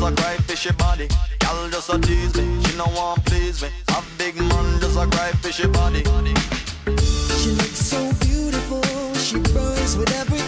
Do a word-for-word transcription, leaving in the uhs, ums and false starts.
a cry fishy body. Gal just a tease me, she no want please me. A big man just a cry fishy body. She looks so beautiful, she burns with every